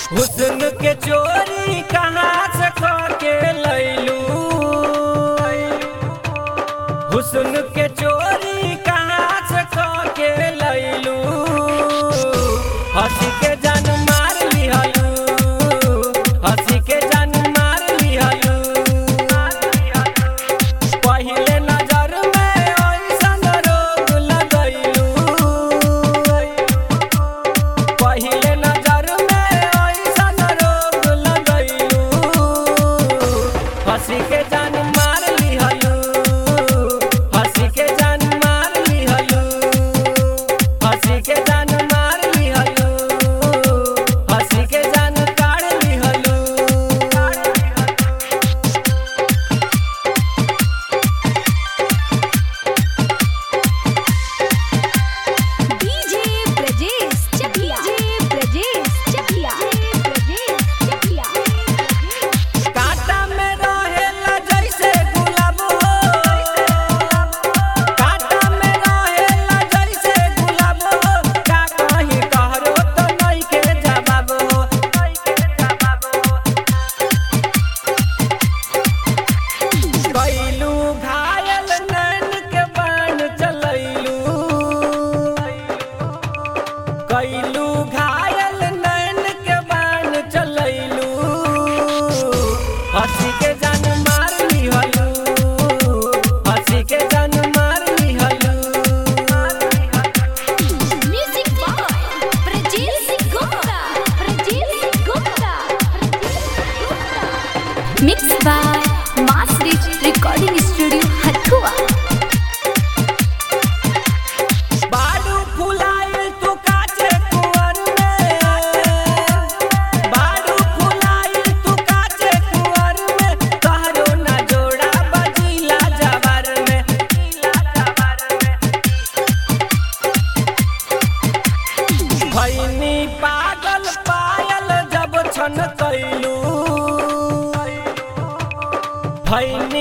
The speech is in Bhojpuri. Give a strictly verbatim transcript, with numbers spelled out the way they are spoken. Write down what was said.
हुस्न के चोरी कहाँ से के लैलू, हुस्न के चोरी कहाँ से के लैलू, हंसी के जान मार लिहलू, हंसी के जान मार लिहलू। पहिले नजर में ऐसन रोग लगैलू, पहिले नजर में ऐसन रोग लगैलू, हंसी के जान मार लिहलू, हंसी के जान मार लिहलू, हंसी के जान मार लिहलू, हंसी के जान काढ़ लिहलू। DJ Brajesh Chakiya, DJ Brajesh Chakiya, Brajesh Chakiya. कांटा में रहेला जैसे गुलाब हो, कांटा में रहेला जैसे गुलाब हो, का कहीं कहरो तो नहीं के जवाब हो, नहीं के जवाब हो। कैलू घायल नैन के बाण चलैलू, कैलू घायल नैन के बाण चलैलू, हंसी के जान मार लिहलू, हंसी के जान मार लिहलू। Music by Brajesh Gupta, Brajesh Gupta. Mix by mass rich recording studio Hathua. बाडू फुलाइल तू काचे कुंवर में, बाडू फुलाइल तू काचे कुंवर में, तहरो ना जोड़ा बजीला जवार में, बजीला जवार में। भैनी पागल पायल जब छन कैलू, भैनी